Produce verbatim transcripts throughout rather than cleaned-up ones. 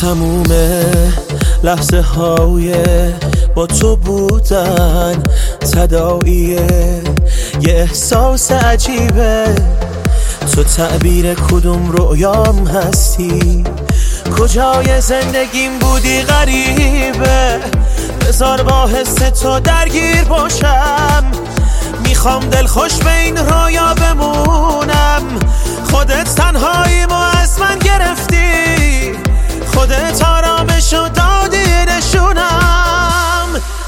تموم لحظه های با تو بودن تداعیه، یه احساس عجیبه. تو تعبیر کدوم رویام هستی، کجای زندگیم بودی غریبه. بذار با حس تو درگیر باشم، میخوام دلخوش به این رویا بمونم. خودت تنهاییمو از من گرفتی، خودت آرامشو دادی نشونم.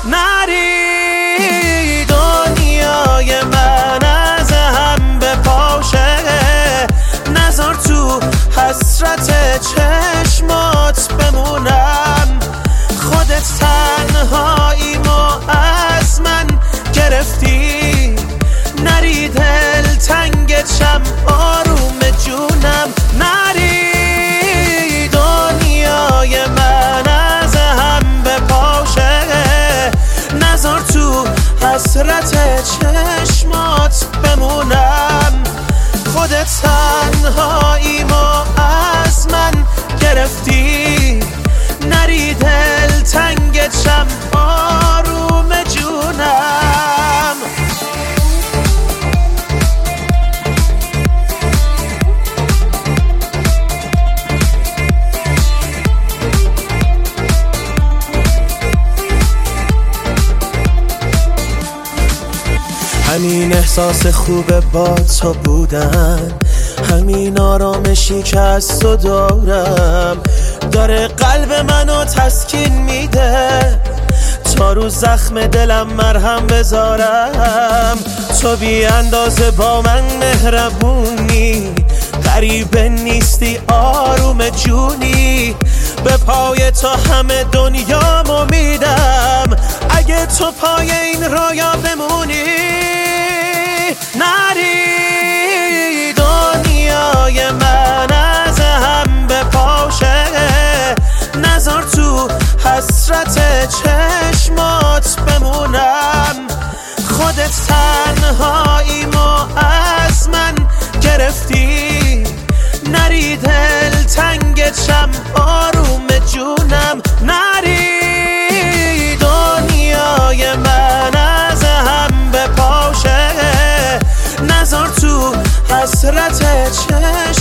نری دنیای من از هم بپاشه، نذار تو حسرت چشمات بمونم. خودت تنهاییمو از من گرفتی، نری دل تنگت شم آروم جونم. نری دنیای من از هم بپاشه، نذار تو حسرت چشمات بمونم. خودت تنهاییمو از من گرفتی، نری دل تنگت شم آروم جونم. همین احساس خوب با تو بودن، همین آرامشی که از تو دارم، داره قلب منو تسکین میده. تا رو زخم دلم مرهم بذارم، تو بی اندازه با من مهربونی. غریبه نیستی آروم جونی، به پای تو همه دنیامو میدم. اگه تو پای این رویا بمونی، نری دنیای من از هم بپاشه، نذار تو حسرت چشمات بمونم. خودت تنهاییمو از من گرفتی، نری دل تنگت شم آروم جونم. نری دنیای من از هم بپاشه، نذار تو حسرت چشمات